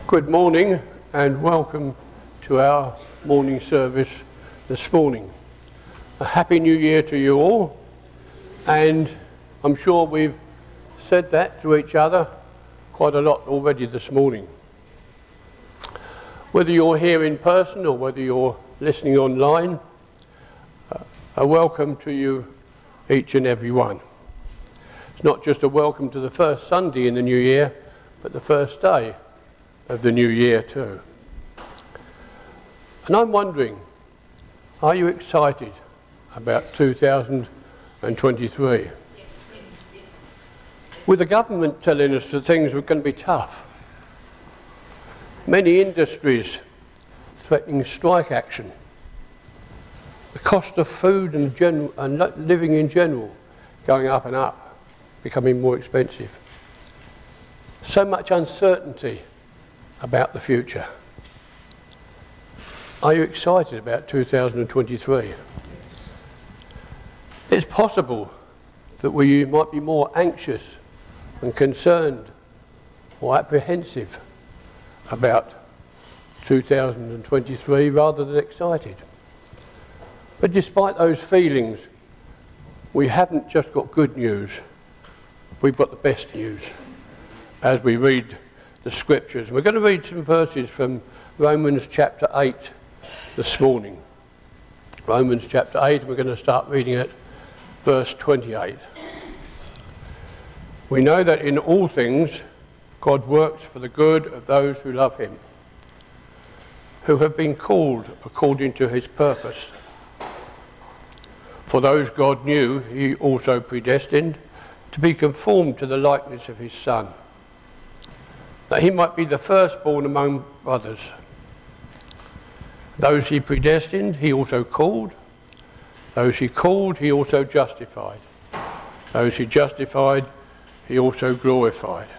Good morning and welcome to our morning service this morning. A happy new year to you all, and I'm sure we've said that to each other quite a lot already this morning. Whether you're here in person or whether you're listening online, a welcome to you each and every one. It's not just a welcome to the first Sunday in the new year, but the first day of the new year too. And I'm wondering, are you excited about 2023? With the government telling us that things were going to be tough, many industries threatening strike action, the cost of food and living in general going up and up, becoming more expensive. So much uncertainty about the future. Are you excited about 2023? It's possible that we might be more anxious and concerned or apprehensive about 2023 rather than excited. But despite those feelings, we haven't just got good news, we've got the best news as we read the scriptures. We're going to read some verses from Romans chapter 8 this morning. Romans chapter 8, we're going to start reading at verse 28. We know that in all things God works for the good of those who love him, who have been called according to his purpose. For those God knew, he also predestined to be conformed to the likeness of his Son, that he might be the firstborn among brothers. Those he predestined, he also called. Those he called, he also justified. Those he justified, he also glorified.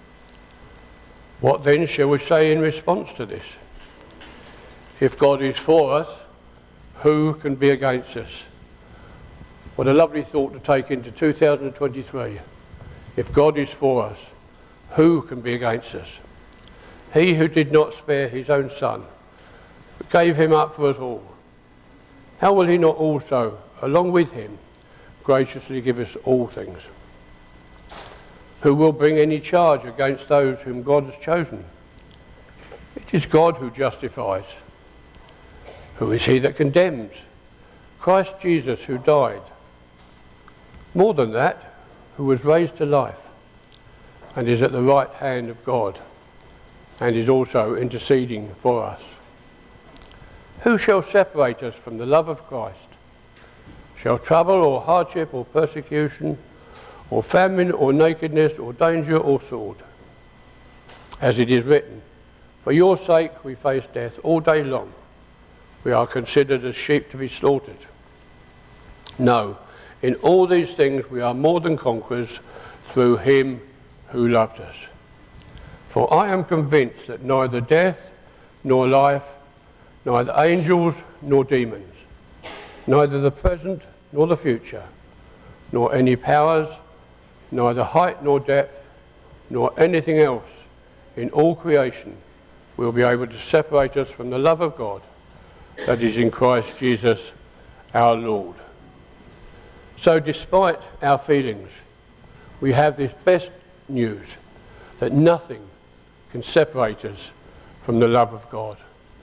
What then shall we say in response to this? If God is for us, who can be against us? What a lovely thought to take into 2023. If God is for us, who can be against us? He who did not spare his own Son, but gave him up for us all, how will he not also, along with him, graciously give us all things? Who will bring any charge against those whom God has chosen? It is God who justifies. Who is he that condemns? Christ Jesus, who died. More than that, who was raised to life and is at the right hand of God and is also interceding for us. Who shall separate us from the love of Christ? Shall trouble or hardship or persecution or famine or nakedness or danger or sword? As it is written, for your sake we face death all day long. We are considered as sheep to be slaughtered. No, in all these things we are more than conquerors through him who loved us. For I am convinced that neither death nor life, neither angels nor demons, neither the present nor the future, nor any powers, neither height nor depth, nor anything else in all creation will be able to separate us from the love of God that is in Christ Jesus our Lord. So despite our feelings, we have this best news that nothing can separate us from the love of God.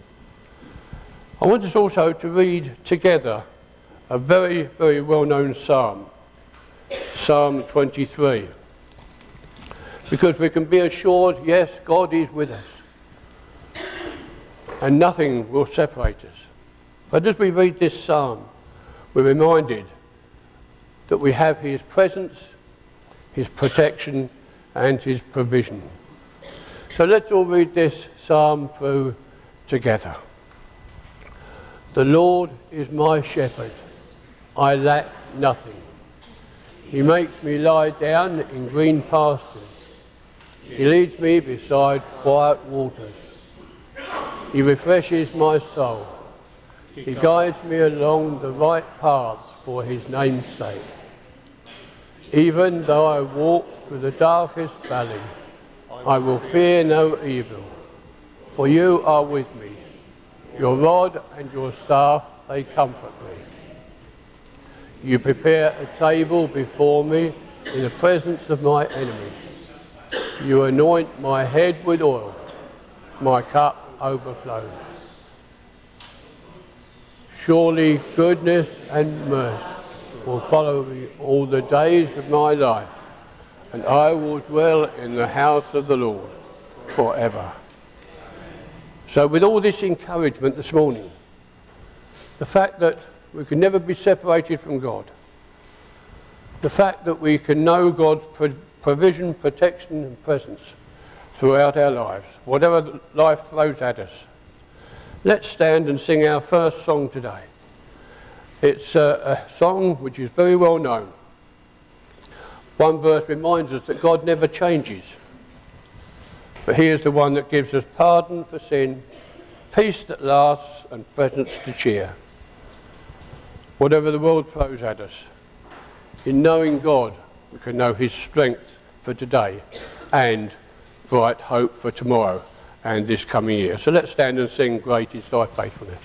I want us also to read together a very, very well-known psalm, Psalm 23, because we can be assured, yes, God is with us and nothing will separate us. But as we read this psalm, we're reminded that we have his presence, his protection and his provision. So let's all read this psalm through together. The Lord is my shepherd, I lack nothing. He makes me lie down in green pastures. He leads me beside quiet waters. He refreshes my soul. He guides me along the right path for his name's sake. Even though I walk through the darkest valley, I will fear no evil, For you are with me. Your rod and your staff, they comfort me. You prepare a table before me in the presence of my enemies. You anoint my head with oil. My cup overflows. Surely goodness and mercy will follow me all the days of my life, and I will dwell in the house of the Lord forever. So with all this encouragement this morning, the fact that we can never be separated from God, the fact that we can know God's provision, protection and presence throughout our lives, whatever life throws at us. Let's stand and sing our first song today. It's a song which is very well known. One verse reminds us that God never changes. But he is the one that gives us pardon for sin, peace that lasts and presence to cheer. Whatever the world throws at us, in knowing God, we can know his strength for today and bright hope for tomorrow and this coming year. So let's stand and sing, Great is Thy Faithfulness.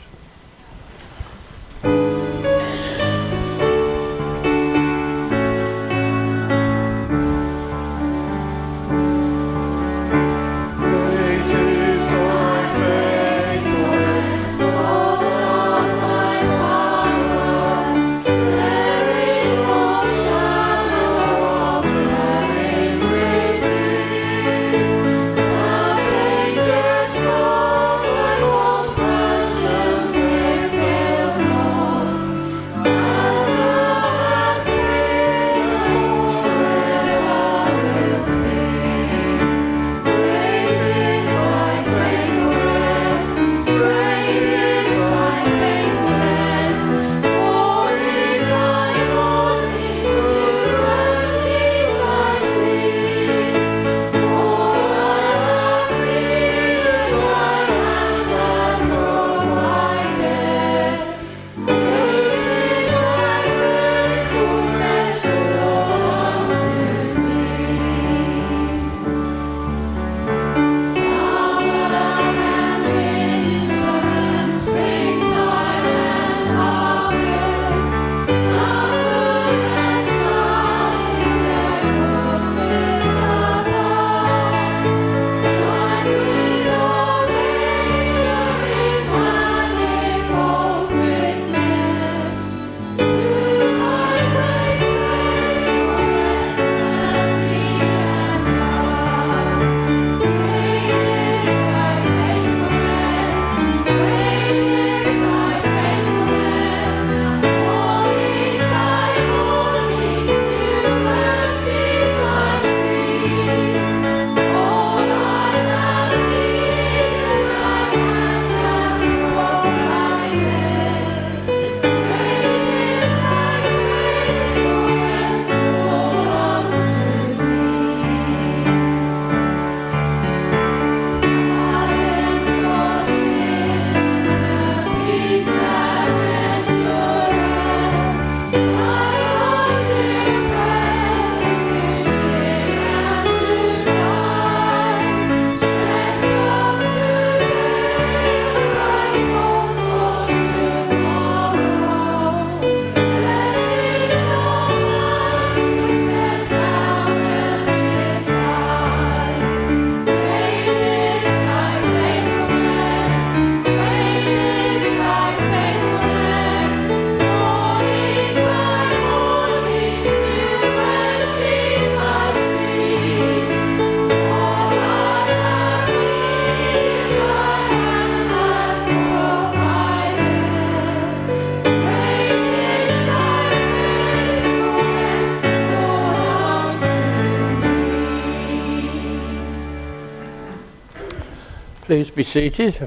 Please be seated.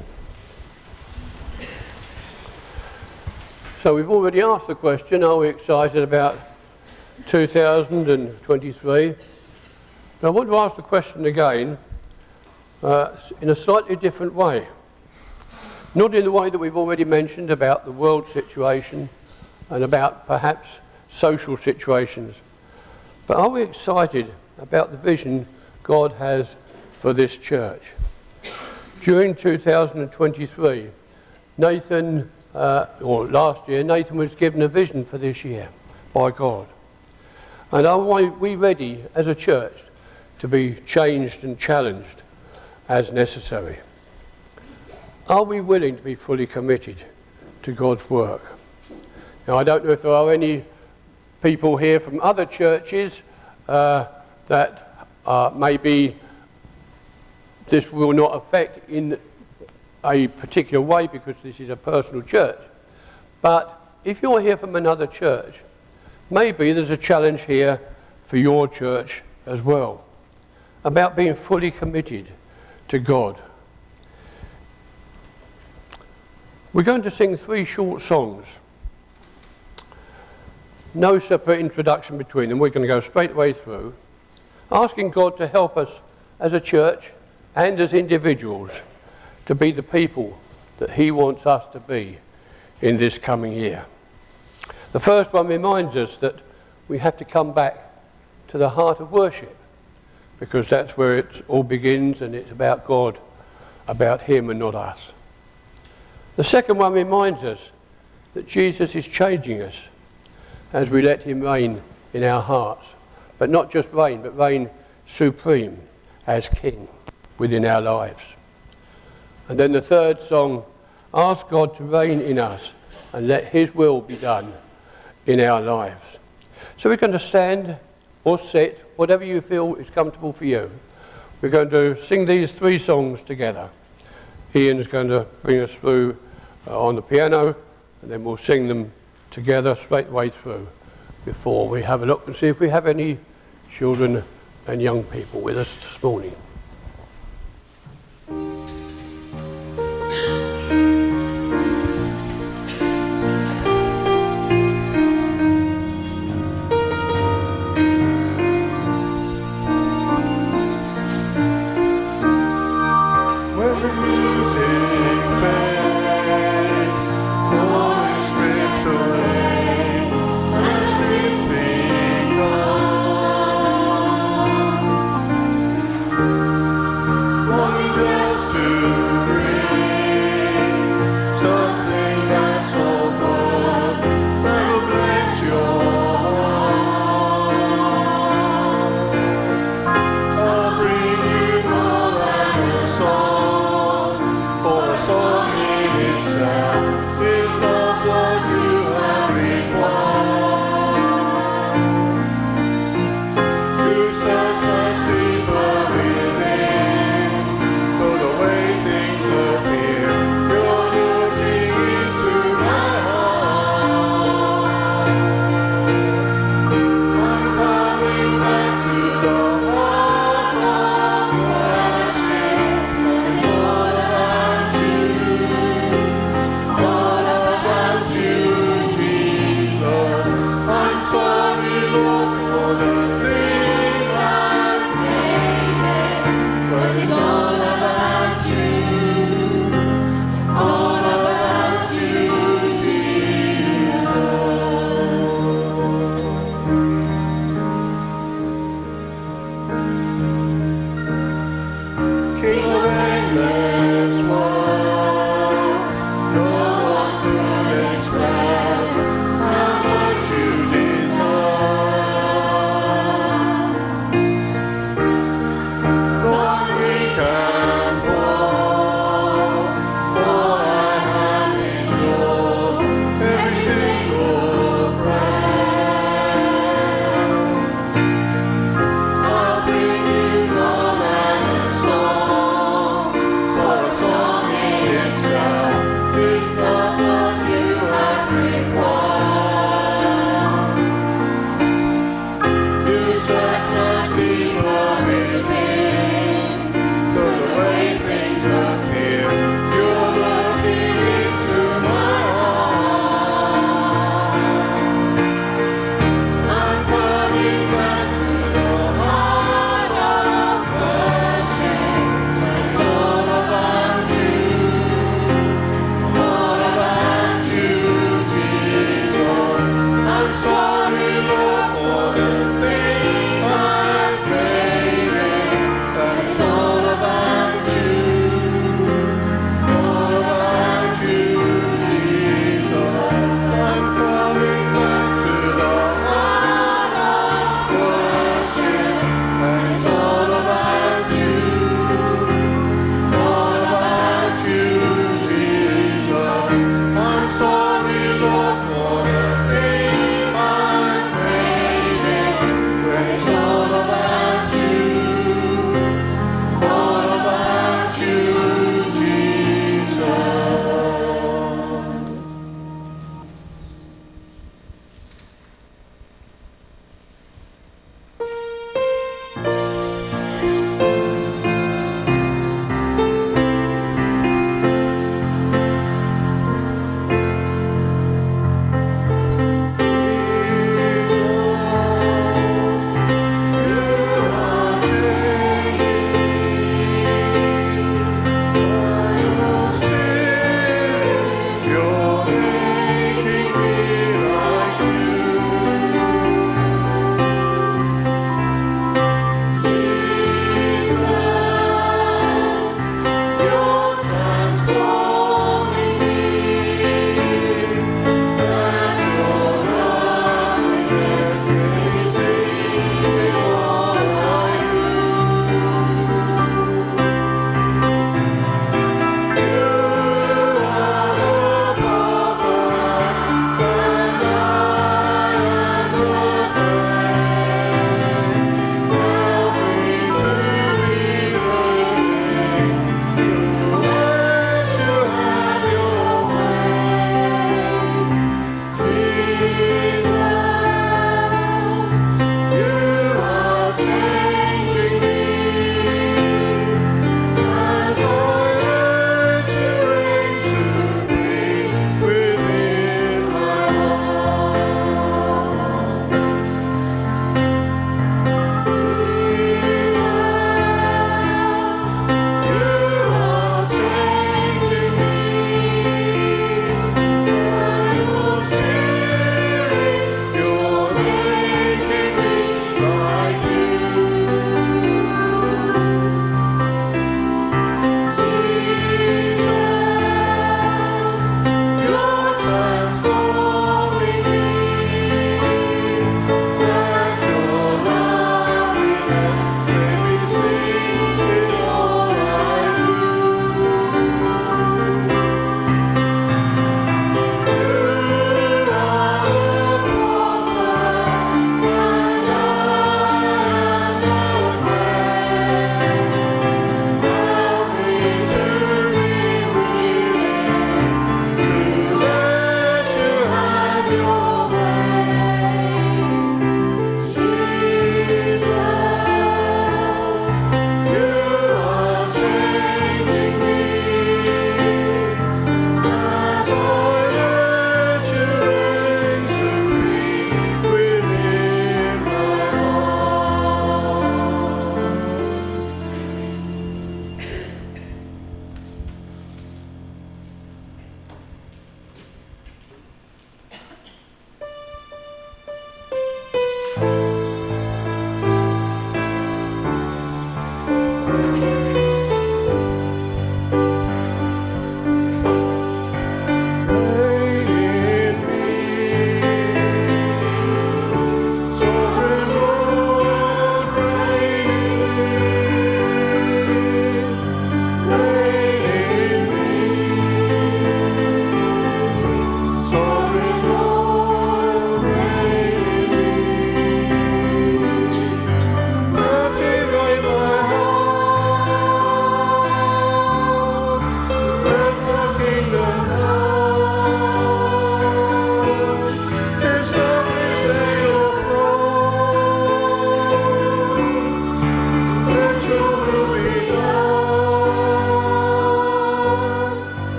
So we've already asked the question, are we excited about 2023? But I want to ask the question again in a slightly different way. Not in the way that we've already mentioned about the world situation and about perhaps social situations, but are we excited about the vision God has for this church? During 2023, last year, Nathan was given a vision for this year by God. And are we ready as a church to be changed and challenged as necessary? Are we willing to be fully committed to God's work? Now, I don't know if there are any people here from other churches that maybe this will not affect in a particular way because this is a personal church. But if you're here from another church, maybe there's a challenge here for your church as well about being fully committed to God. We're going to sing 3 short songs. No separate introduction between them. We're going to go straight away through, asking God to help us as a church and as individuals to be the people that He wants us to be in this coming year. The first one reminds us that we have to come back to the heart of worship, because that's where it all begins, and it's about God, about Him and not us. The second one reminds us that Jesus is changing us as we let Him reign in our hearts. But not just reign, but reign supreme as King within our lives. And then the third song, ask God to reign in us and let His will be done in our lives. So we're going to stand or sit, whatever you feel is comfortable for you. We're going to sing these 3 songs together. Ian's going to bring us through on the piano, and then we'll sing them together straight way through before we have a look and see if we have any children and young people with us this morning.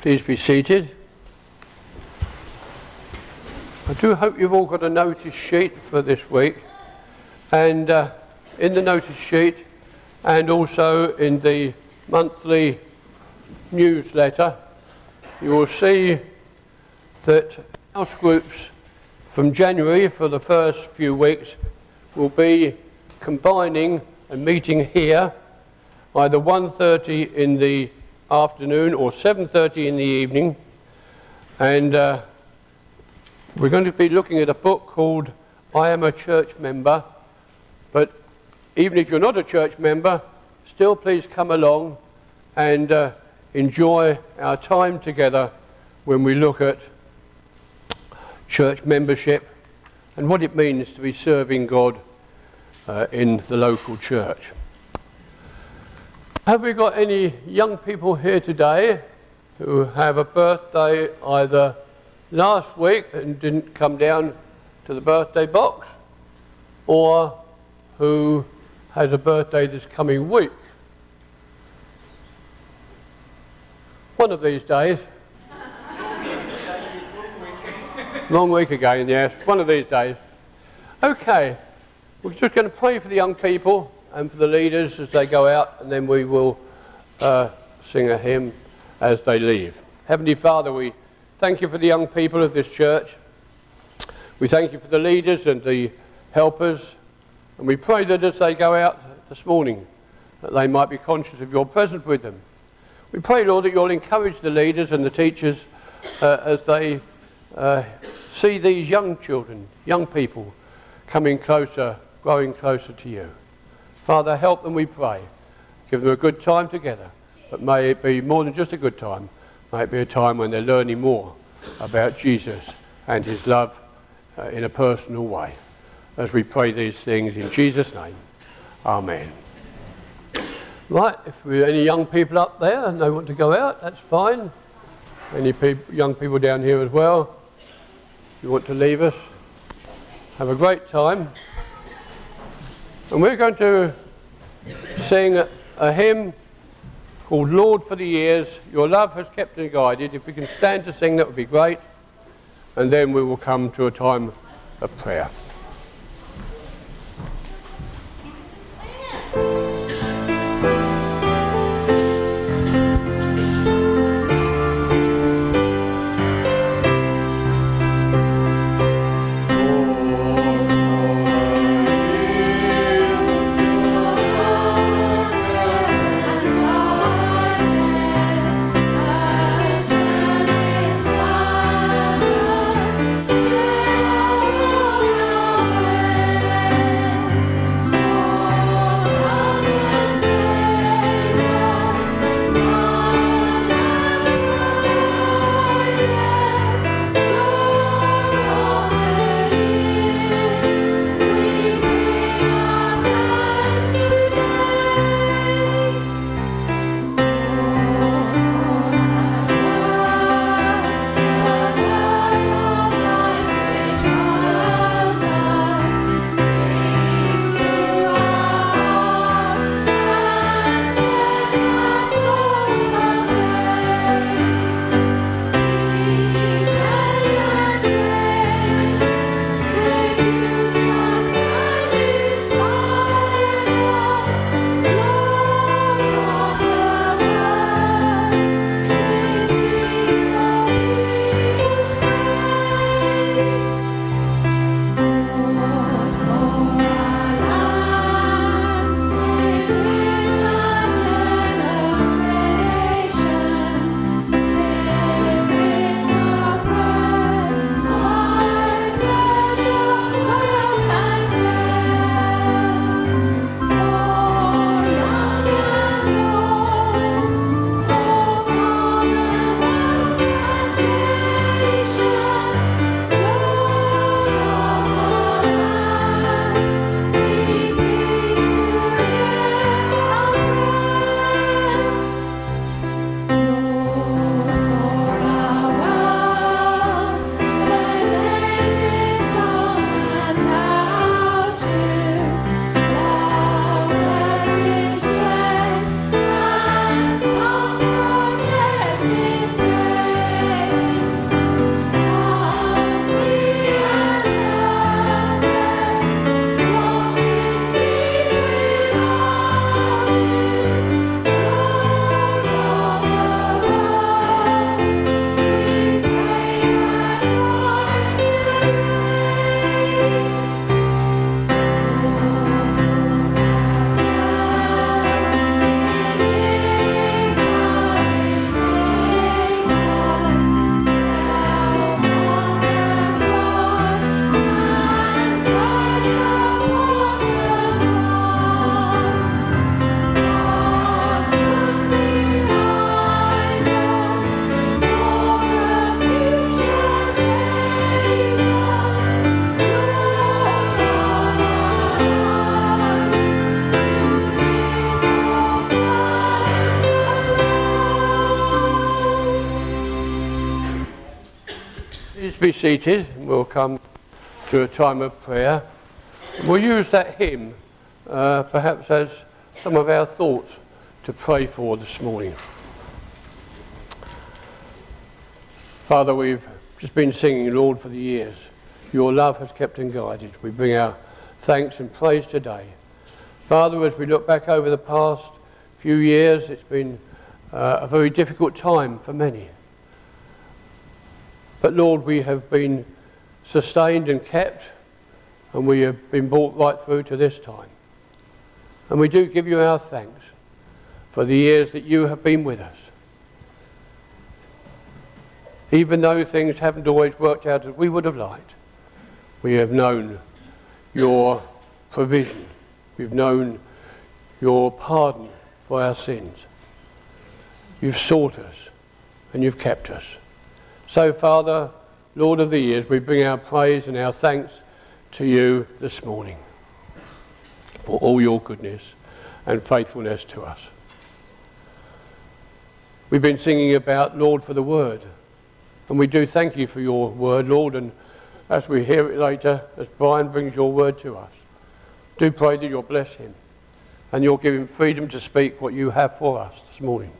Please be seated. I do hope you've all got a notice sheet for this week, and in the notice sheet and also in the monthly newsletter you will see that house groups from January for the first few weeks will be combining and meeting here either 1:30 in the afternoon or 7:30 in the evening, and we're going to be looking at a book called I Am a Church Member. But even if you're not a church member, still please come along and enjoy our time together when we look at church membership and what it means to be serving God in the local church. Have we got any young people here today who have a birthday either last week and didn't come down to the birthday box, or who has a birthday this coming week? One of these days. Long week again, yes. One of these days. Okay, we're just going to pray for the young people and for the leaders as they go out, and then we will sing a hymn as they leave. Heavenly Father, we thank you for the young people of this church. We thank you for the leaders and the helpers, and we pray that as they go out this morning, that they might be conscious of your presence with them. We pray, Lord, that you'll encourage the leaders and the teachers as they see these young children, young people, coming closer, growing closer to you. Father, help them, we pray. Give them a good time together, but may it be more than just a good time. May it be a time when they're learning more about Jesus and his love in a personal way. As we pray these things in Jesus' name, amen. Right, if there are any young people up there and they want to go out, that's fine. Any young people down here as well, if you want to leave us, have a great time. And we're going to sing a hymn called Lord for the Years, Your Love Has Kept and Guided. If we can stand to sing, that would be great. And then we will come to a time of prayer. Oh, be seated. We'll come to a time of prayer. We'll use that hymn perhaps as some of our thoughts to pray for this morning. Father, we've just been singing, Lord, for the years. Your love has kept and guided. We bring our thanks and praise today. Father, as we look back over the past few years, it's been a very difficult time for many. But Lord, we have been sustained and kept, and we have been brought right through to this time. And we do give you our thanks for the years that you have been with us. Even though things haven't always worked out as we would have liked, we have known your provision. We've known your pardon for our sins. You've sought us and you've kept us. So, Father, Lord of the years, we bring our praise and our thanks to you this morning for all your goodness and faithfulness to us. We've been singing about, Lord, for the word. And we do thank you for your word, Lord, and as we hear it later, as Brian brings your word to us, do pray that you'll bless him and you'll give him freedom to speak what you have for us this morning.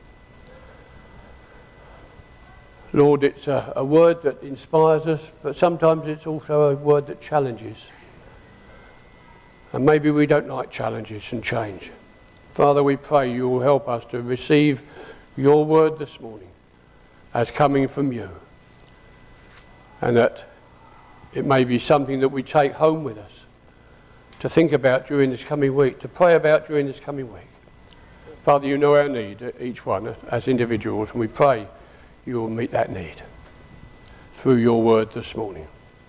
Lord, it's a word that inspires us, but sometimes it's also a word that challenges. And maybe we don't like challenges and change. Father, we pray you will help us to receive your word this morning as coming from you, and that it may be something that we take home with us to think about during this coming week, to pray about during this coming week. Father, you know our need, each one as individuals, and we pray you will meet that need through your word this morning.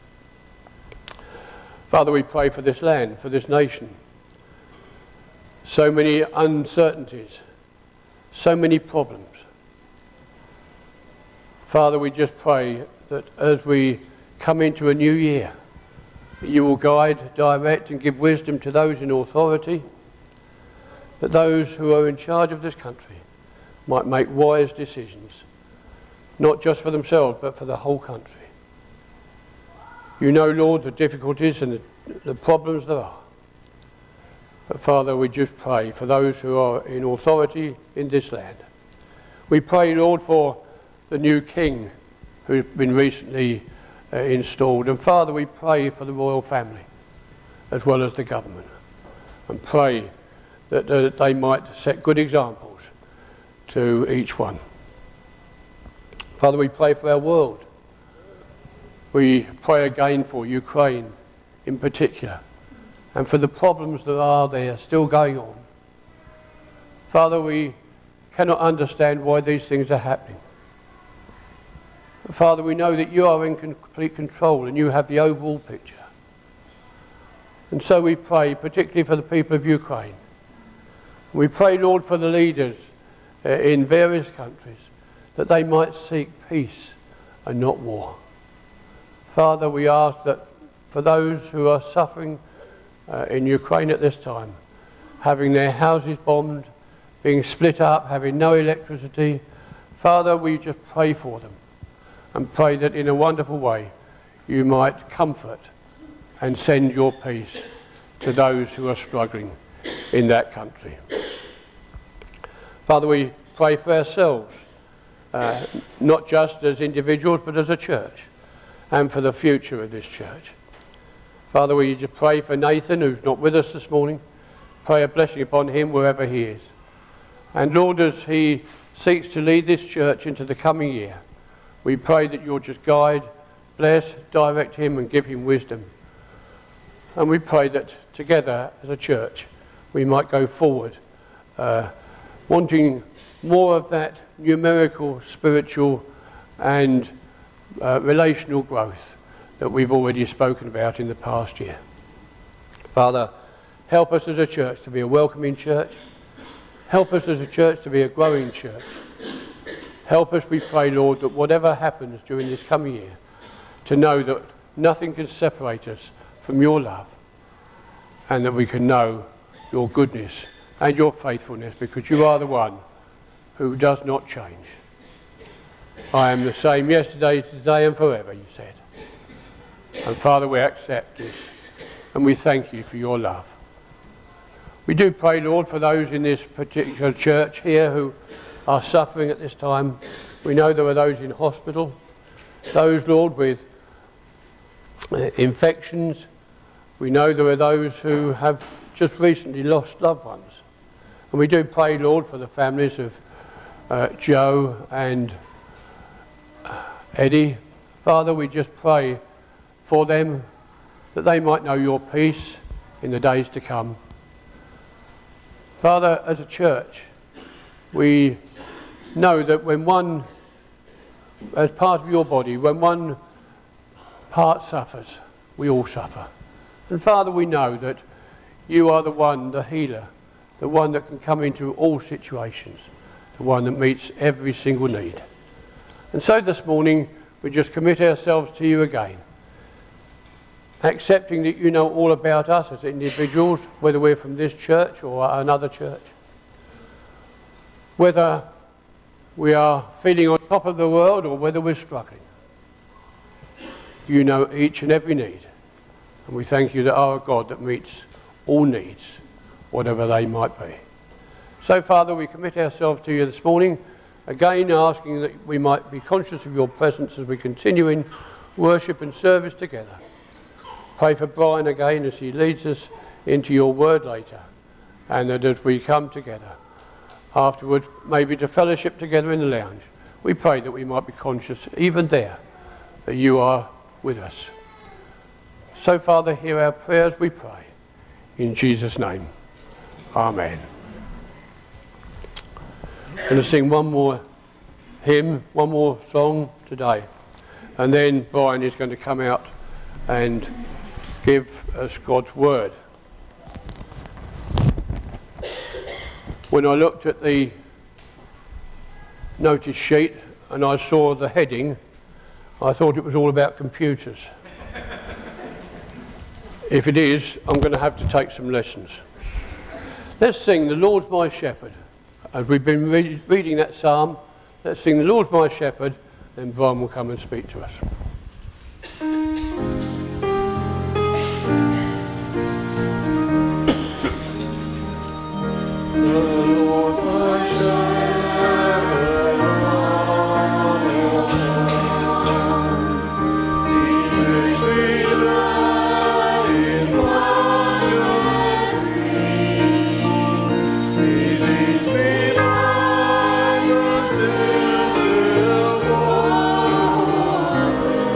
Father, we pray for this land, for this nation. So many uncertainties, so many problems. Father, we just pray that as we come into a new year, that you will guide, direct and give wisdom to those in authority, that those who are in charge of this country might make wise decisions, not just for themselves, but for the whole country. You know, Lord, the difficulties and the problems there are. But Father, we just pray for those who are in authority in this land. We pray, Lord, for the new king who's been recently installed. And Father, we pray for the royal family as well as the government, and pray that they might set good examples to each one. Father, we pray for our world. We pray again for Ukraine in particular, and for the problems that are there still going on. Father, we cannot understand why these things are happening. But Father, we know that you are in complete control and you have the overall picture. And so we pray, particularly for the people of Ukraine. We pray, Lord, for the leaders in various countries, that they might seek peace and not war. Father, we ask that for those who are suffering in Ukraine at this time, having their houses bombed, being split up, having no electricity, Father, we just pray for them and pray that in a wonderful way you might comfort and send your peace to those who are struggling in that country. Father, we pray for ourselves, not just as individuals but as a church, and for the future of this church. Father, we just pray for Nathan, who's not with us this morning. Pray a blessing upon him wherever he is. And Lord, as he seeks to lead this church into the coming year, we pray that you'll just guide, bless, direct him and give him wisdom. And we pray that together as a church we might go forward, wanting more of that numerical, spiritual and relational growth that we've already spoken about in the past year. Father, help us as a church to be a welcoming church. Help us as a church to be a growing church. Help us, we pray, Lord, that whatever happens during this coming year, to know that nothing can separate us from your love, and that we can know your goodness and your faithfulness, because you are the one who does not change. I am the same yesterday, today and forever, you said. And Father, we accept this and we thank you for your love. We do pray, Lord, for those in this particular church here who are suffering at this time. We know there are those in hospital, those, Lord, with infections. We know there are those who have just recently lost loved ones. And we do pray, Lord, for the families of Joe and Eddie. Father, we just pray for them that they might know your peace in the days to come. Father, as a church, we know that when one, as part of your body, when one part suffers, we all suffer. And Father, we know that you are the one, the healer, the one that can come into all situations, the one that meets every single need. And so this morning, we just commit ourselves to you again, accepting that you know all about us as individuals, whether we're from this church or another church, whether we are feeling on top of the world or whether we're struggling. You know each and every need, and we thank you that our God that meets all needs, whatever they might be. So, Father, we commit ourselves to you this morning, again asking that we might be conscious of your presence as we continue in worship and service together. Pray for Brian again as he leads us into your word later, and that as we come together afterwards, maybe to fellowship together in the lounge, we pray that we might be conscious even there that you are with us. So, Father, hear our prayers, we pray. In Jesus' name, amen. I'm going to sing one more hymn, one more song today, and then Brian is going to come out and give us God's word. When I looked at the notice sheet and I saw the heading, I thought it was all about computers. If it is, I'm going to have to take some lessons. Let's sing "The Lord's My Shepherd." As we've been reading that psalm, let's sing "The Lord's My Shepherd," then Brian will come and speak to us. Thank you.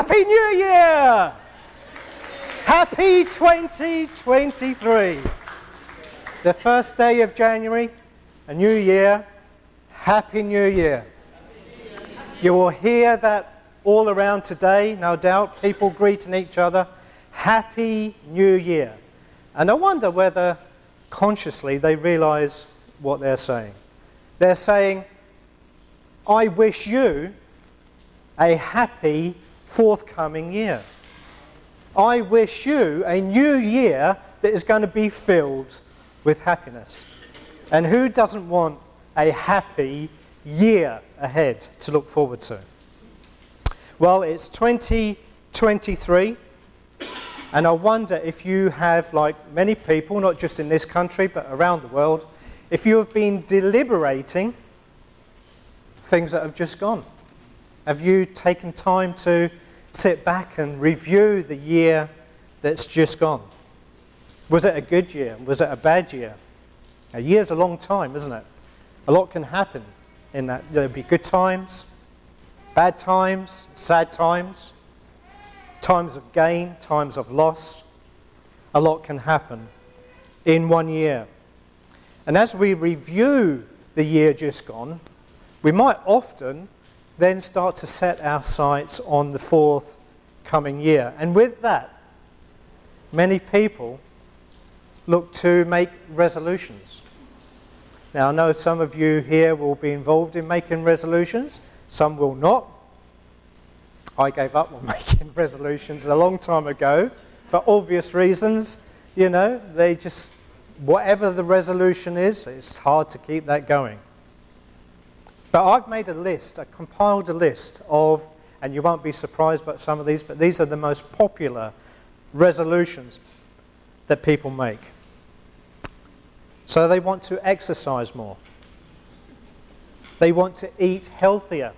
Happy New Year! Happy 2023. The first day of January, a new year. Happy New Year. You will hear that all around today, no doubt, people greeting each other. Happy New Year. And I wonder whether consciously they realise what they're saying. They're saying, I wish you a happy forthcoming year. I wish you a new year that is going to be filled with happiness. And who doesn't want a happy year ahead to look forward to? Well, it's 2023, and I wonder if you have, like many people, not just in this country but around the world, if you have been deliberating things that have just gone. Have you taken time to sit back and review the year that's just gone? Was it a good year? Was it a bad year? A year's a long time, isn't it? A lot can happen in that. There'll be good times, bad times, sad times, times of gain, times of loss. A lot can happen in 1 year. And as we review the year just gone, we might often then start to set our sights on the forthcoming year. And with that, many people look to make resolutions. Now, I know some of you here will be involved in making resolutions. Some will not. I gave up on making resolutions a long time ago for obvious reasons. You know, they just, whatever the resolution is, it's hard to keep that going. But I've made a list, I compiled a list of, and you won't be surprised by some of these, but these are the most popular resolutions that people make. So they want to exercise more. They want to eat healthier.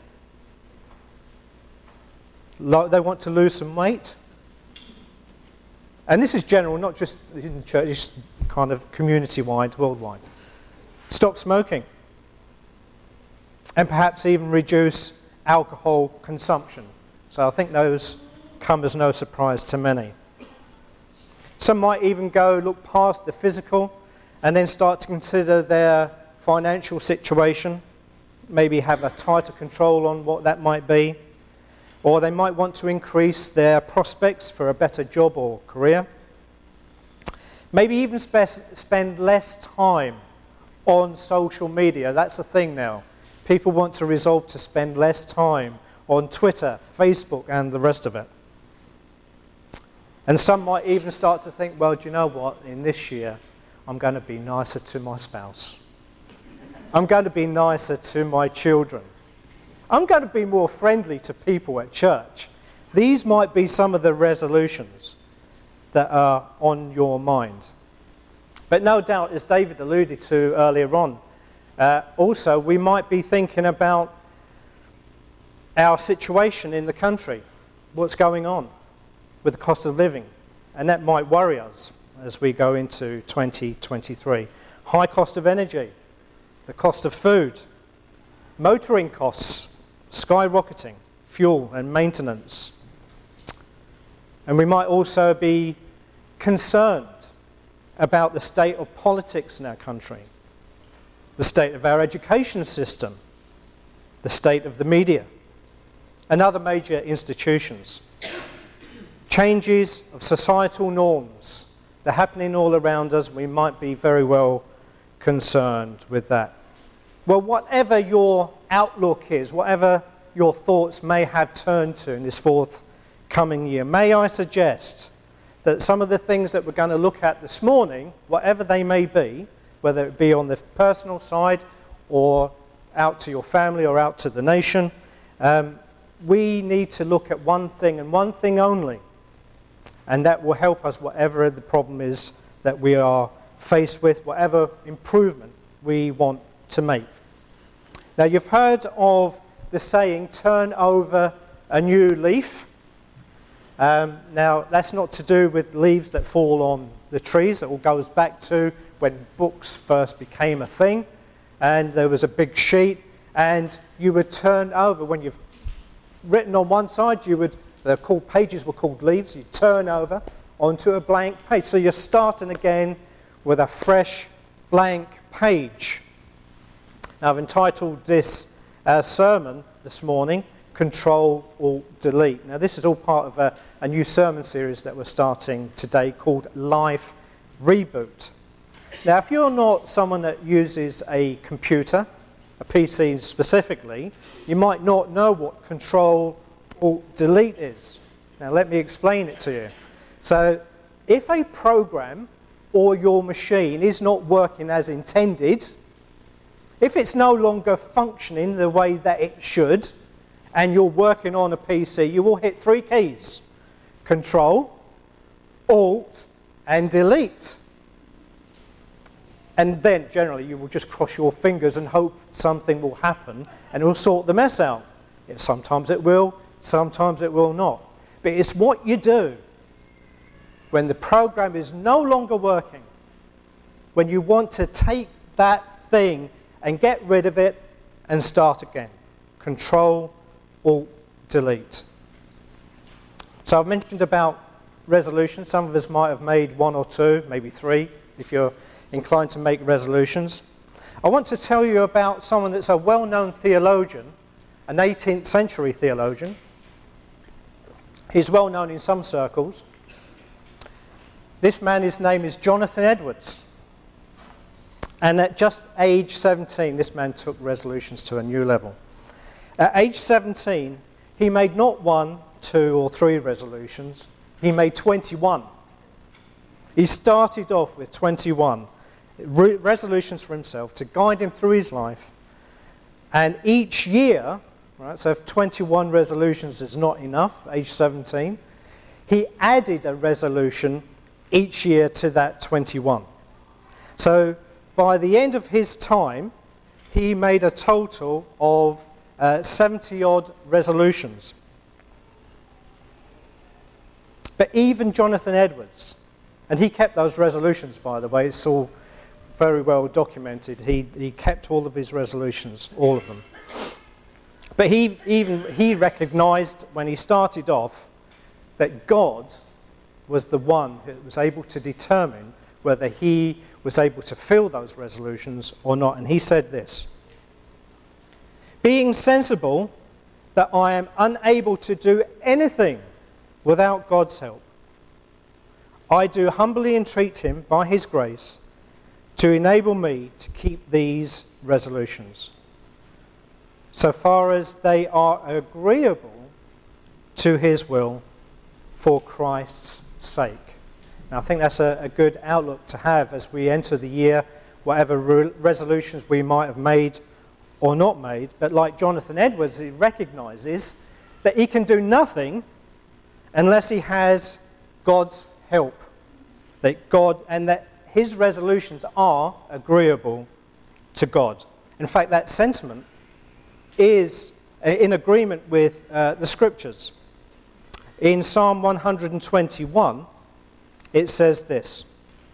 They want to lose some weight. And this is general, not just in the church, it's kind of community-wide, worldwide. Stop smoking. And perhaps even reduce alcohol consumption. So I think those come as no surprise to many. Some might even go look past the physical and then start to consider their financial situation, maybe have a tighter control on what that might be, or they might want to increase their prospects for a better job or career. Maybe even spend less time on social media. That's the thing now. People want to resolve to spend less time on Twitter, Facebook, and the rest of it. And some might even start to think, well, do you know what? In this year, I'm going to be nicer to my spouse. I'm going to be nicer to my children. I'm going to be more friendly to people at church. These might be some of the resolutions that are on your mind. But no doubt, as David alluded to earlier on, also, we might be thinking about our situation in the country, what's going on with the cost of living, and that might worry us as we go into 2023. High cost of energy, the cost of food, motoring costs skyrocketing, fuel and maintenance. And we might also be concerned about the state of politics in our country, the state of our education system, the state of the media, and other major institutions. Changes of societal norms that are happening all around us, we might be very well concerned with that. Well, whatever your outlook is, whatever your thoughts may have turned to in this forthcoming year, may I suggest that some of the things that we're going to look at this morning, whatever they may be, whether it be on the personal side or out to your family or out to the nation, we need to look at one thing and one thing only, and that will help us whatever the problem is that we are faced with, whatever improvement we want to make. Now, you've heard of the saying, turn over a new leaf. Now, that's not to do with leaves that fall on the trees. It all goes back to when books first became a thing, and there was a big sheet, and you would turn over. When you've written on one side, you would pages were called leaves. You turn over onto a blank page. So you're starting again with a fresh blank page. Now, I've entitled this sermon this morning, Control, Alt, Delete. Now, this is all part of a new sermon series that we're starting today called Life Reboot. Now, if you're not someone that uses a computer, a PC specifically, you might not know what Control, Alt, Delete is. Now, let me explain it to you. So, if a program or your machine is not working as intended, if it's no longer functioning the way that it should, and you're working on a PC, you will hit three keys: Control, Alt, and Delete. And then, generally, you will just cross your fingers and hope something will happen, and it will sort the mess out. Sometimes it will, sometimes it will not. But it's what you do when the program is no longer working, when you want to take that thing and get rid of it and start again. Control, Alt, Delete. So I've mentioned about resolutions. Some of us might have made one or two, maybe three, if you're inclined to make resolutions. I want to tell you about someone that's a well-known theologian, an 18th century theologian. He's well known in some circles. This man, his name is Jonathan Edwards. And at just age 17, this man took resolutions to a new level. At age 17, he made not 1, 2, or 3 resolutions. He made 21. He started off with 21 resolutions for himself to guide him through his life. And each year, right, so if 21 resolutions is not enough, age 17, he added a resolution each year to that 21. So by the end of his time, he made a total of 70-odd resolutions. But even Jonathan Edwards, and he kept those resolutions, by the way, it's all very well documented. He kept all of his resolutions, all of them. But he recognized when he started off that God was the one who was able to determine whether he was able to fill those resolutions or not. And he said this: "Being sensible that I am unable to do anything without God's help, I do humbly entreat him by his grace to enable me to keep these resolutions, so far as they are agreeable to his will for Christ's sake." Now, I think that's a good outlook to have as we enter the year, whatever resolutions we might have made or not made. But like Jonathan Edwards, he recognizes that he can do nothing unless he has God's help, that his resolutions are agreeable to God. In fact, that sentiment is in agreement with the scriptures. In Psalm 121, it says this: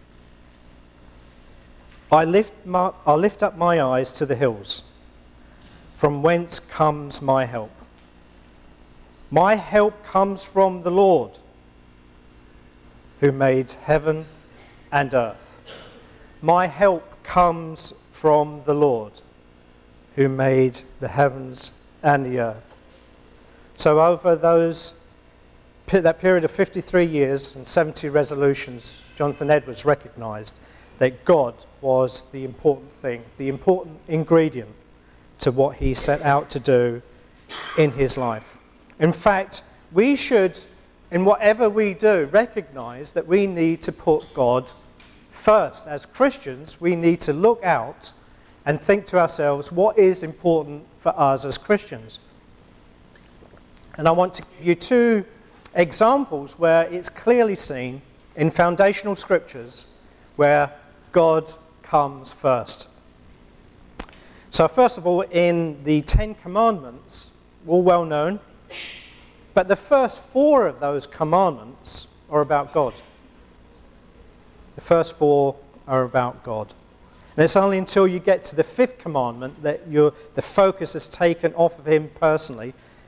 I lift up my eyes to the hills, from whence comes my help. My help comes from the Lord, who made heaven and earth. My help comes from the Lord, who made the heavens and the earth. So over that period of 53 years and 70 resolutions, Jonathan Edwards recognized that God was the important thing, the important ingredient to what he set out to do in his life. In fact, we should, in whatever we do, recognize that we need to put God first. As Christians, we need to look out and think to ourselves, what is important for us as Christians? And I want to give you 2 examples where it's clearly seen in foundational scriptures where God comes first. So first of all, in the 10 Commandments, all well known, but the first 4 of those commandments are about God. The first 4 are about God. And it's only until you get to the 5th commandment that the focus is taken off of him personally,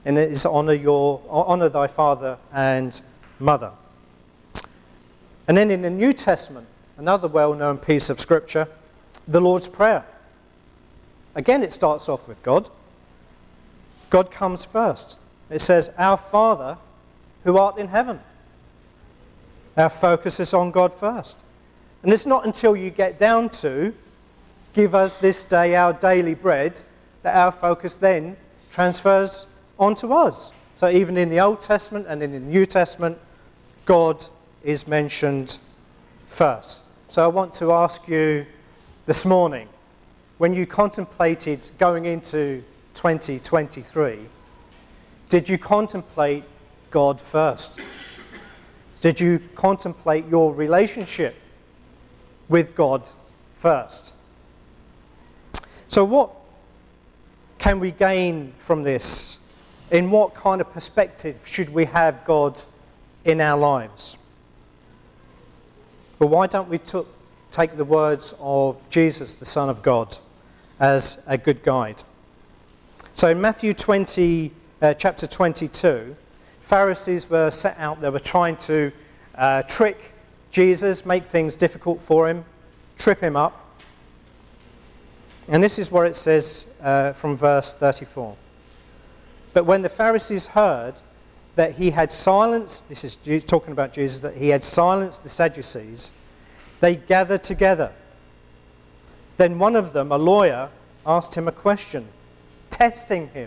and it is honour thy father and mother. And then in the New Testament, another well-known piece of scripture, the Lord's Prayer. Again, it starts off with God. God comes first. It says, Our Father, who art in heaven. Our focus is on God first. And it's not until you get down to, give us this day our daily bread, that our focus then transfers onto us. So even in the Old Testament and in the New Testament, God is mentioned first. So I want to ask you this morning, when you contemplated going into 2023, did you contemplate God first? Did you contemplate your relationship with God first? So what can we gain from this? In what kind of perspective should we have God in our lives? Well, why don't we take the words of Jesus, the Son of God, as a good guide? So in Matthew chapter 22, Pharisees were set out. They were trying to trick Jesus, make things difficult for him, trip him up. And this is what it says from verse 34. But when the Pharisees heard that he had silenced, this is talking about Jesus, that he had silenced the Sadducees, they gathered together. Then one of them, a lawyer, asked him a question, testing him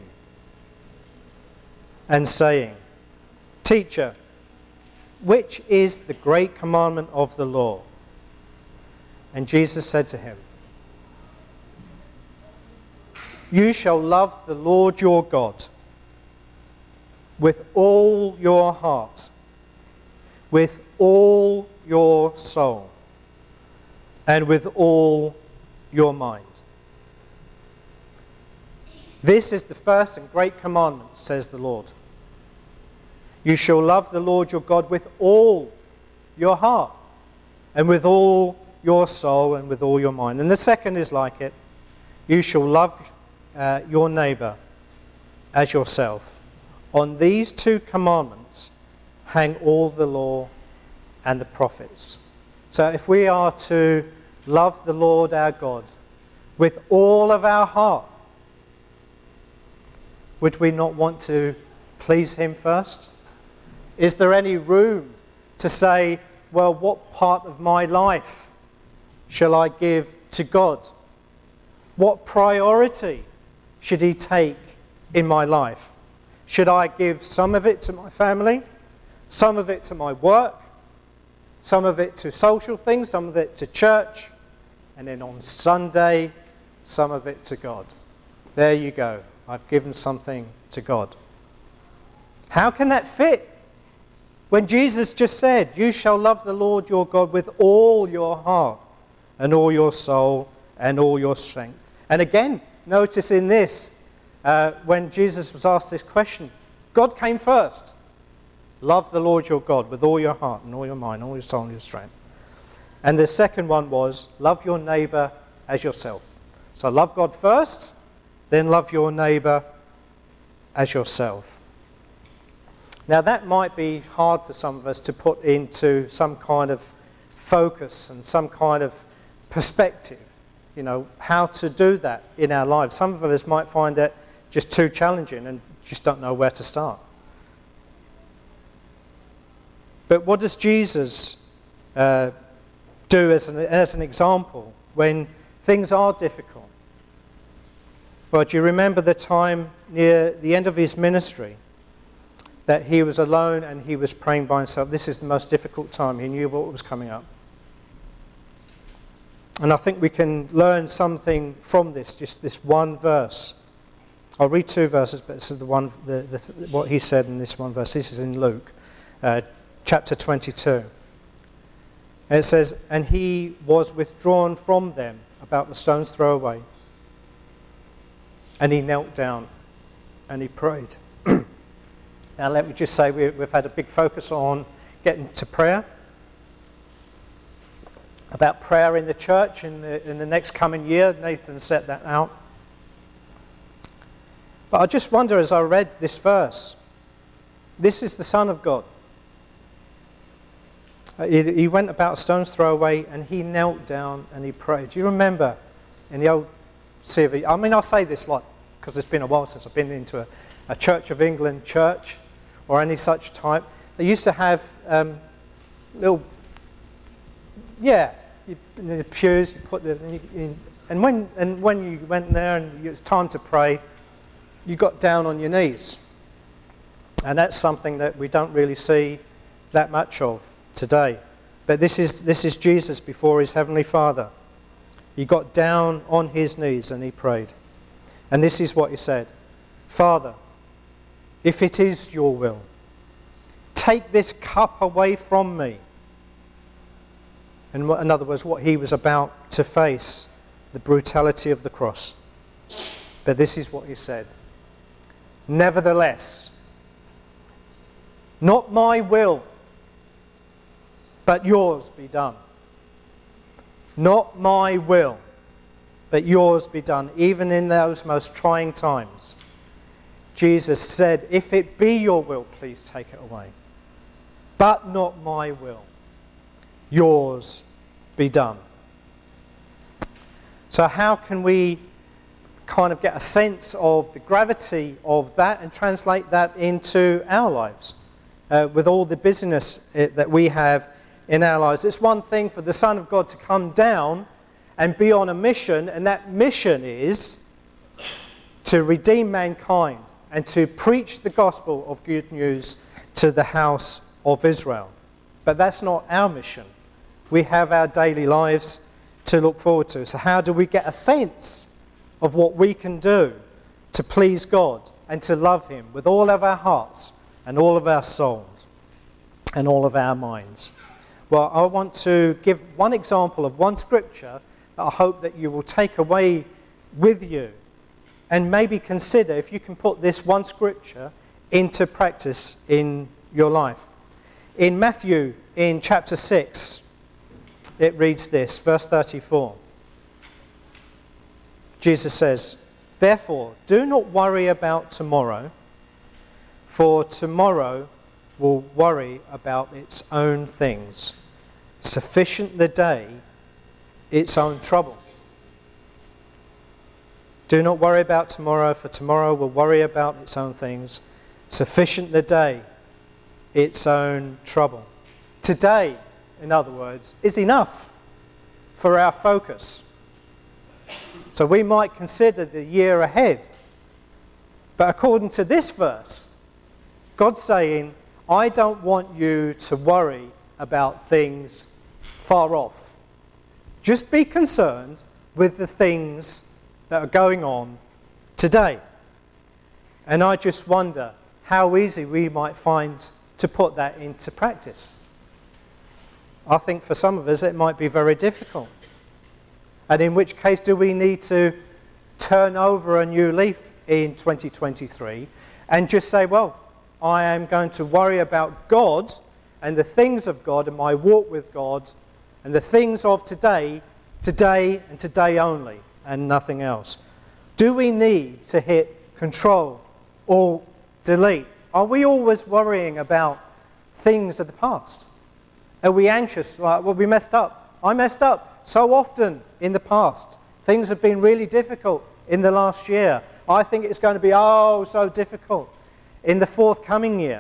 and saying, Teacher, which is the great commandment of the law? And Jesus said to him, You shall love the Lord your God with all your heart, with all your soul, and with all your mind. This is the first and great commandment, says the Lord. You shall love the Lord your God with all your heart, and with all your soul, and with all your mind. And the second is like it. You shall love your neighbour as yourself. On these two commandments hang all the law and the prophets. So if we are to love the Lord our God with all of our heart, would we not want to please him first? Is there any room to say, well, what part of my life shall I give to God? What priority should he take in my life? Should I give some of it to my family, some of it to my work, some of it to social things, some of it to church, and then on Sunday, some of it to God? There you go. I've given something to God. How can that fit? When Jesus just said, you shall love the Lord your God with all your heart and all your soul and all your strength. And again, notice in this, when Jesus was asked this question, God came first. Love the Lord your God with all your heart and all your mind, all your soul and your strength. And the second one was, love your neighbour as yourself. So love God first, then love your neighbour as yourself. Now that might be hard for some of us to put into some kind of focus and some kind of perspective, you know, how to do that in our lives. Some of us might find it just too challenging and just don't know where to start. But what does Jesus do as an example when things are difficult? Well, do you remember the time near the end of his ministry that he was alone and he was praying by himself? This is the most difficult time. He knew what was coming up. And I think we can learn something from this, just this one verse. I'll read two verses, but this is what he said in this one verse. This is in Luke, chapter 22. And it says, and he was withdrawn from them about the stone's throw away. And he knelt down and he prayed. Now let me just say we've had a big focus on getting to prayer. About prayer in the church in the next coming year. Nathan set that out. But I just wonder as I read this verse, this is the Son of God. He went about a stone's throw away and he knelt down and he prayed. Do you remember in the old CV? I mean, I say this because it's been a while since I've been into a Church of England church or any such type. They used to have little, in the pews, you put them in, and when you went there and it was time to pray, you got down on your knees. And that's something that we don't really see that much of today. But this is Jesus before his heavenly Father. He got down on his knees and he prayed. And this is what he said: Father, if it is your will, take this cup away from me. And in other words, what he was about to face, the brutality of the cross. But this is what he said: nevertheless, not my will, but yours be done. Not my will, but yours be done. Even in those most trying times, Jesus said, if it be your will, please take it away. But not my will, yours be done. So how can we kind of get a sense of the gravity of that and translate that into our lives? With all the busyness that we have in our lives. It's one thing for the Son of God to come down and be on a mission, and that mission is to redeem mankind and to preach the gospel of good news to the house of Israel. But that's not our mission. We have our daily lives to look forward to. So how do we get a sense of what we can do to please God and to love him with all of our hearts and all of our souls and all of our minds? Well, I want to give one example of one scripture that I hope that you will take away with you and maybe consider if you can put this one scripture into practice in your life. In Matthew, in chapter 6, it reads this, verse 34. Jesus says, therefore, do not worry about tomorrow, for tomorrow will worry about its own things. Sufficient the day, its own trouble. Do not worry about tomorrow, for tomorrow will worry about its own things. Sufficient the day, its own trouble. Today, in other words, is enough for our focus. So we might consider the year ahead. But according to this verse, God's saying, I don't want you to worry about things far off. Just be concerned with the things that are going on today. And I just wonder how easy we might find to put that into practice. I think for some of us it might be very difficult. And in which case do we need to turn over a new leaf in 2023 and just say, well, I am going to worry about God and the things of God and my walk with God and the things of today and today only and nothing else. Do we need to hit Control or Delete? Are we always worrying about things of the past? Are we anxious? Like, well, we messed up. I messed up so often in the past. Things have been really difficult in the last year. I think it's going to be so difficult in the forthcoming year.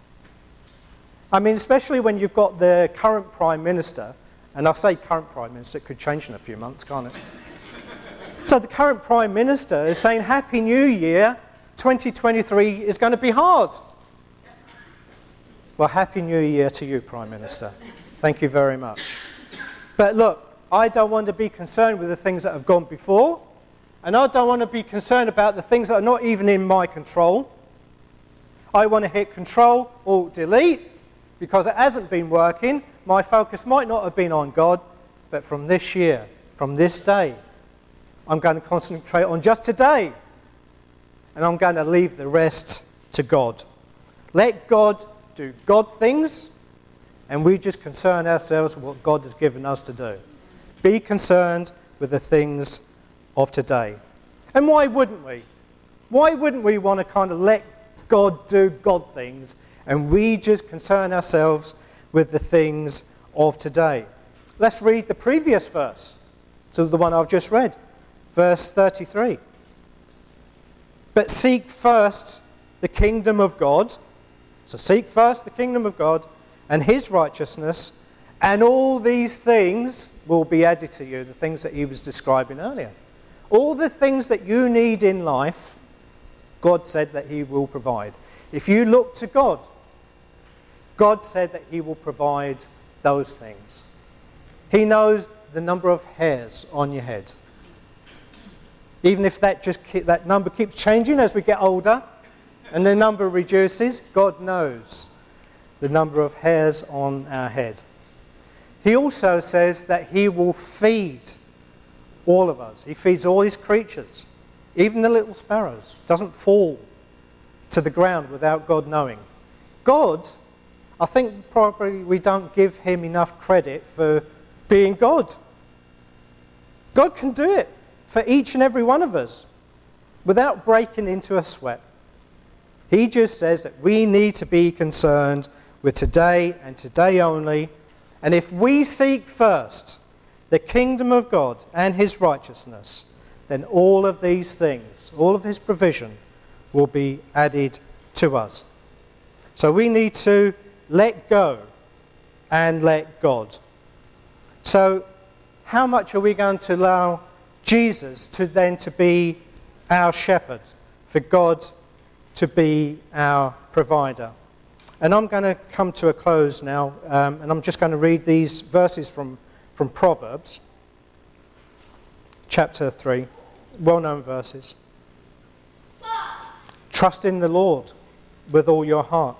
I mean, especially when you've got the current Prime Minister, and I say current Prime Minister, it could change in a few months, can't it? So the current Prime Minister is saying, Happy New Year, 2023 is going to be hard. Well, Happy New Year to you, Prime Minister. Thank you very much. But look, I don't want to be concerned with the things that have gone before, and I don't want to be concerned about the things that are not even in my control. I want to hit Control or Delete because it hasn't been working. My focus might not have been on God, but from this year, from this day, I'm going to concentrate on just today, and I'm going to leave the rest to God. Let God do God things, and we just concern ourselves with what God has given us to do. Be concerned with the things of today. And why wouldn't we? Why wouldn't we want to kind of let God do God things and we just concern ourselves with the things of today? Let's read the previous verse, so the one I've just read, verse 33. But seek first the kingdom of God. So seek first the kingdom of God and his righteousness, and all these things will be added to you, the things that he was describing earlier. All the things that you need in life, God said that he will provide. If you look to God, God said that he will provide those things. He knows the number of hairs on your head. Even if that number keeps changing as we get older and the number reduces, God knows the number of hairs on our head. He also says that he will feed all of us. He feeds all his creatures, even the little sparrows. Doesn't fall to the ground without God knowing. God, I think probably we don't give him enough credit for being God. God can do it for each and every one of us without breaking into a sweat. He just says that we need to be concerned with today and today only. And if we seek first the kingdom of God and his righteousness, then all of these things, all of his provision, will be added to us. So we need to let go and let God. So how much are we going to allow Jesus to be our shepherd, for God to be our provider? And I'm going to come to a close now, and I'm just going to read these verses from Proverbs, chapter 3, well-known verses. Trust in the Lord with all your heart.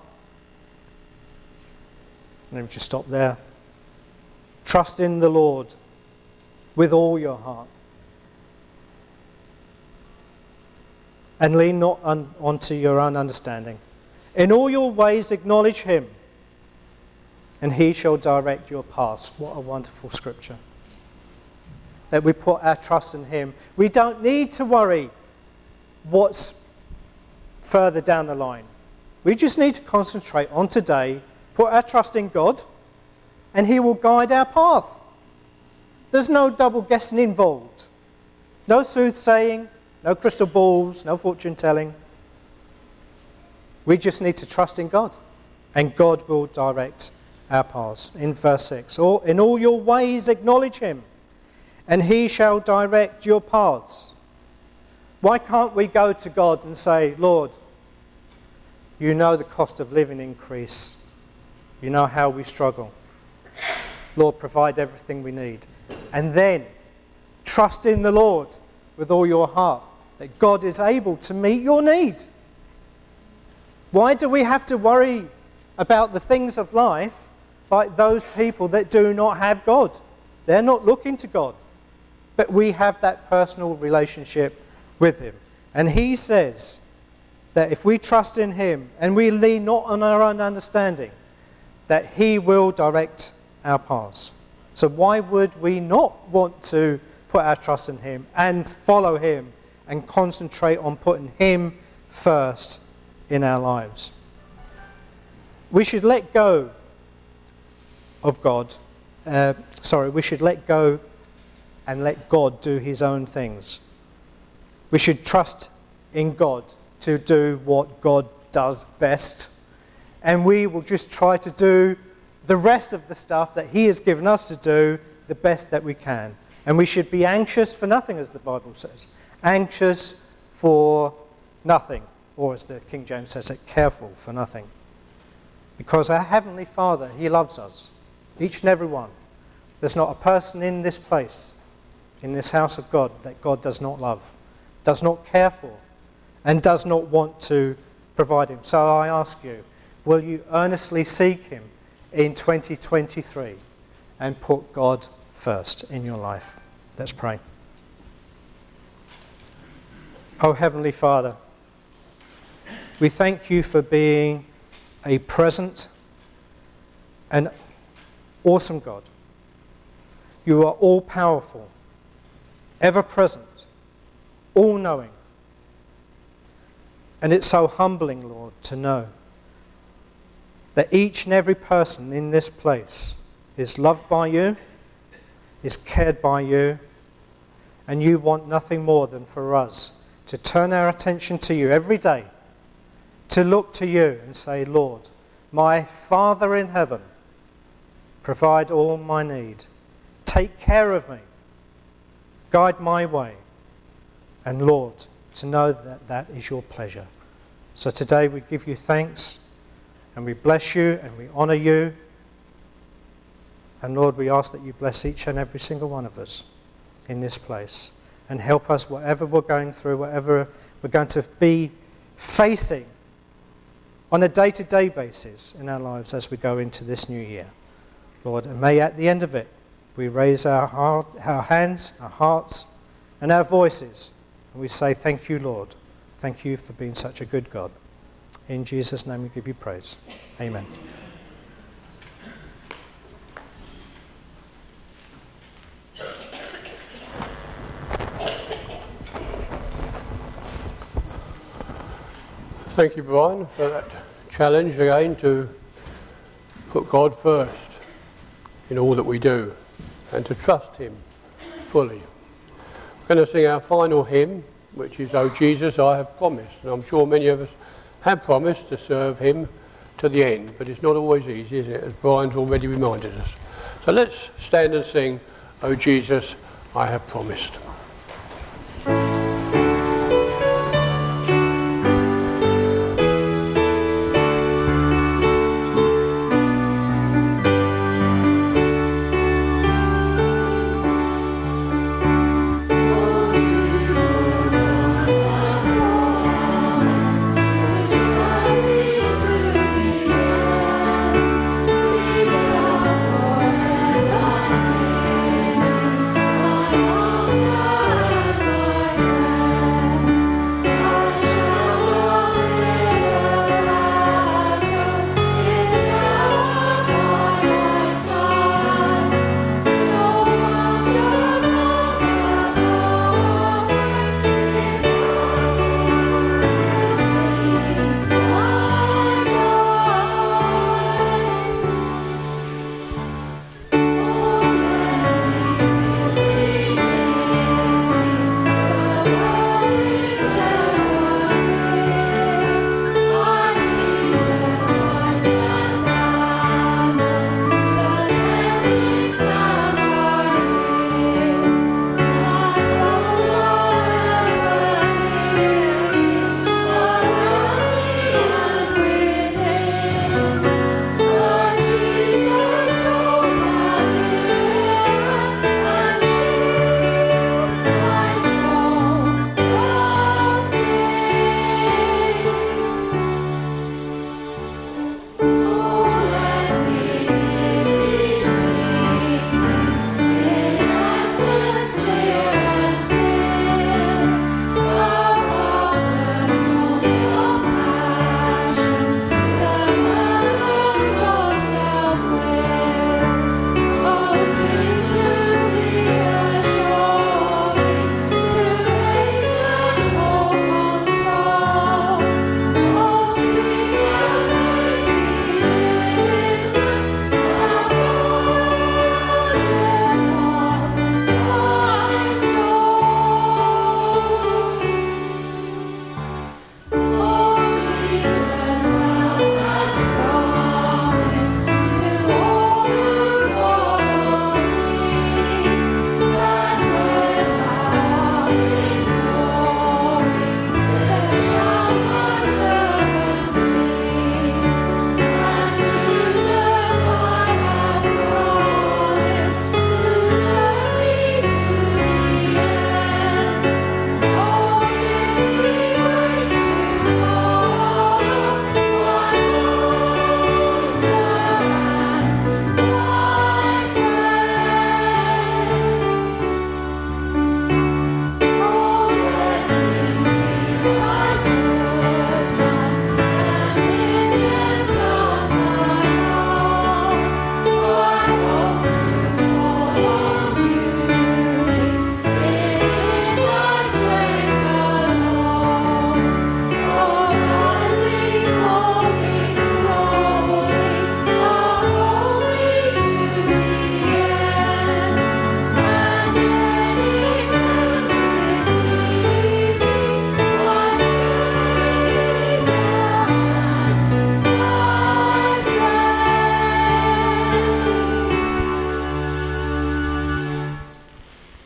Let me just stop there. Trust in the Lord with all your heart. And lean not onto your own understanding. In all your ways acknowledge him, and he shall direct your paths. What a wonderful scripture. That we put our trust in him. We don't need to worry what's further down the line. We just need to concentrate on today, put our trust in God, and he will guide our path. There's no double guessing involved. No soothsaying, no crystal balls, no fortune telling. We just need to trust in God, and God will direct our paths. In verse 6, in all your ways acknowledge him, and he shall direct your paths. Why can't we go to God and say, Lord, you know the cost of living increase. You know how we struggle. Lord, provide everything we need. And then trust in the Lord with all your heart, that God is able to meet your need. Why do we have to worry about the things of life like those people that do not have God? They're not looking to God. But we have that personal relationship with him. And he says that if we trust in him and we lean not on our own understanding, that he will direct our paths. So why would we not want to put our trust in him and follow him and concentrate on putting him first in our lives? We should let go of God. We should let go and let God do his own things. We should trust in God to do what God does best. And we will just try to do the rest of the stuff that he has given us to do the best that we can. And we should be anxious for nothing, as the Bible says. Anxious for nothing. Or as the King James says it, careful for nothing. Because our Heavenly Father, he loves us. Each and every one. There's not a person in this place, in this house of God, that God does not love, does not care for, and does not want to provide him. So I ask you, will you earnestly seek him in 2023 and put God first in your life? Let's pray. Oh, Heavenly Father, we thank you for being a present and awesome God. You are all-powerful, ever-present, all-knowing. And it's so humbling, Lord, to know that each and every person in this place is loved by you, is cared by you, and you want nothing more than for us to turn our attention to you every day, to look to you and say, Lord, my Father in heaven, provide all my need. Take care of me. Guide my way. And Lord, to know that that is your pleasure. So today we give you thanks and we bless you and we honour you. And Lord, we ask that you bless each and every single one of us in this place and help us whatever we're going through, whatever we're going to be facing on a day-to-day basis in our lives as we go into this new year. Lord, and may at the end of it we raise our hands, our hearts and our voices and we say, thank you, Lord. Thank you for being such a good God. In Jesus' name we give you praise. Amen. Thank you, Brian, for that challenge again to put God first in all that we do and to trust him fully. We're going to sing our final hymn, which is, "O Jesus, I have promised." And I'm sure many of us have promised to serve him to the end, but it's not always easy, is it, as Brian's already reminded us. So let's stand and sing, "O Jesus, I have promised." Awesome.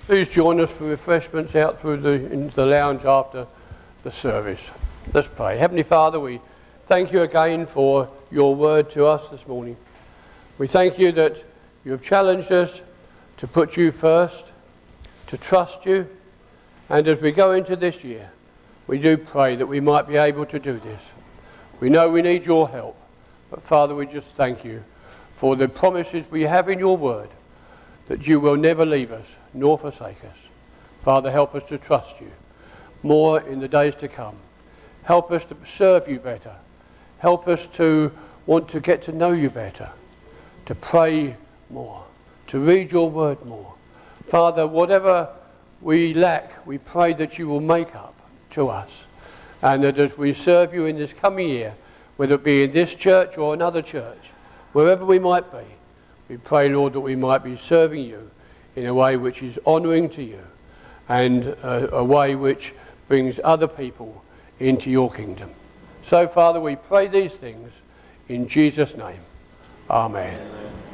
please join us for refreshments out into the lounge after the service. Let's pray. Heavenly Father, we thank you again for your word to us this morning. We thank you that you have challenged us to put you first, to trust you, and as we go into this year, we do pray that we might be able to do this. We know we need your help, but Father, we just thank you for the promises we have in your word, that you will never leave us nor forsake us. Father, help us to trust you more in the days to come. Help us to serve you better. Help us to want to get to know you better, to pray more, to read your word more. Father, whatever we lack, we pray that you will make up to us, and that as we serve you in this coming year, whether it be in this church or another church, wherever we might be, we pray, Lord, that we might be serving you in a way which is honouring to you, and a way which brings other people into your kingdom. So, Father, we pray these things in Jesus' name. Amen.